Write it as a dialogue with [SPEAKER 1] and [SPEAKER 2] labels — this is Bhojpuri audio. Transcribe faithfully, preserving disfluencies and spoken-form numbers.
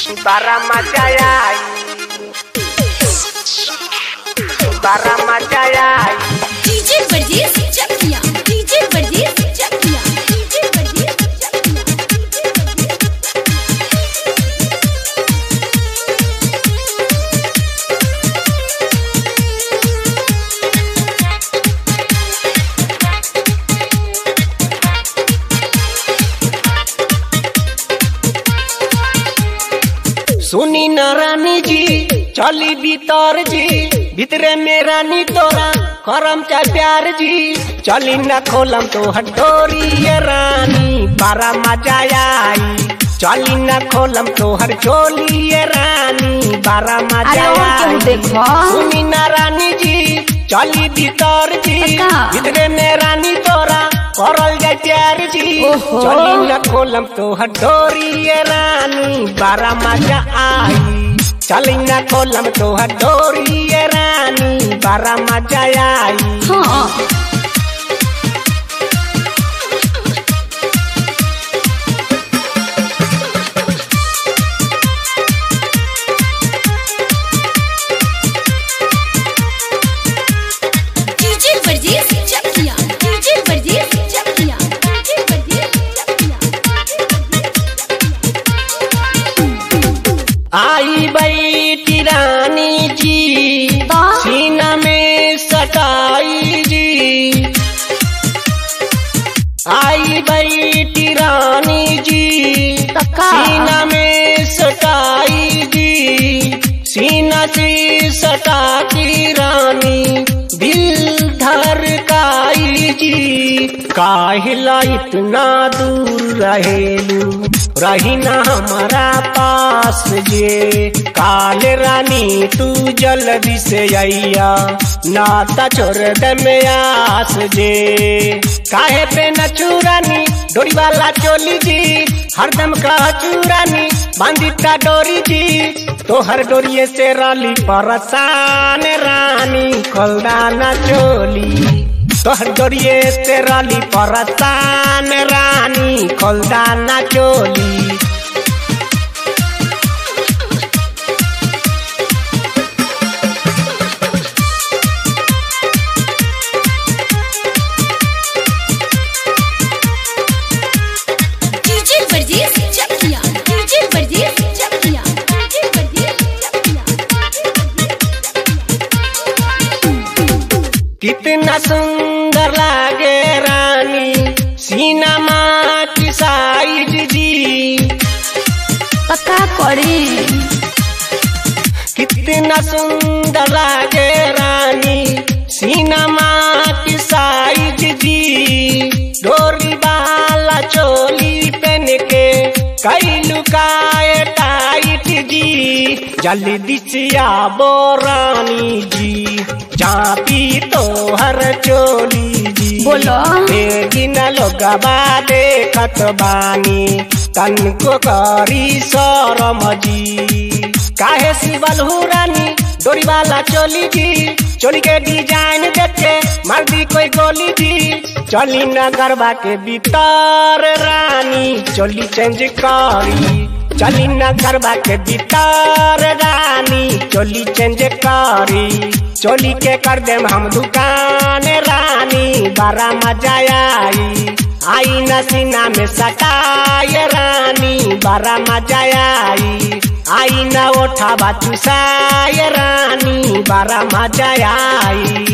[SPEAKER 1] Bara Majaya, Bara Majaya.
[SPEAKER 2] D J Varjees Chakia, D J Varjees Chakia, D J Varjees Chakia.
[SPEAKER 1] सुनी न रानी जी चली भीतर जी भीतरे में रानी तोरा करम चा प्यार जी चली न खोलम तो हटोरी ये रानी बारा मजा आई चली न खोलम तो हर चोली ये रानी बारा मजा आई सुनी न रानी जी चली भीतर जी भीतरे में रानी तोरा करल जाए प्यार जी चली न खोलम तो हटोरी ये रानी बारा मजा आई चली न खोलम तो हटोरी ये रानी बारा मजा आई
[SPEAKER 2] हाँ
[SPEAKER 1] आई बैठी रानी जी सीना में सटाई जी आई बैठी रानी जी सीना में सटाई जी सीना से सटा की रानी दिल धड़काई जी काहिला इतना दूर रहेलू रही ना हमारा पास जे काल रानी तू जल्दी से आइया नाता छोड़ दे में आस जे काहे पे न चूरानी डोरी वाला चोली जी हरदम का चूरानी बांधी का डोरी जी तो हर डोरिये से राली परसान रानी खोलदाना चोली तोहर डोरिये से राली परसान रानी खोलदाना चोली कितना सुंदर लागे रानी सीना माँ की साइज जी
[SPEAKER 2] पक्का पड़ी
[SPEAKER 1] कितना सुंदर लागे रानी सीना माँ की साइज जी डोरी वाला चोली पहन के कई लुकाए टाइट जी जल्दी से आबो रानी जी चापी तो हर चोली जी
[SPEAKER 2] बोलो
[SPEAKER 1] लेकिन लोग देखत बानी तन को करी शरम जी काहे सिवल हूँ रानी डोरी वाला चोली जी चोली के डिजाइन देखे मार दी कोई गोली जी चली न गरबा के भीतर रानी चोली चेंज करी चली न गरबा के भीतर रानी चोली चेंज करी चोली के कर देम हम दुकान रानी बारा मजा आई आई न सीना में सटाए रानी बारा मजा आई आई न ओठा बाचुसाए रानी बारा मजा आई।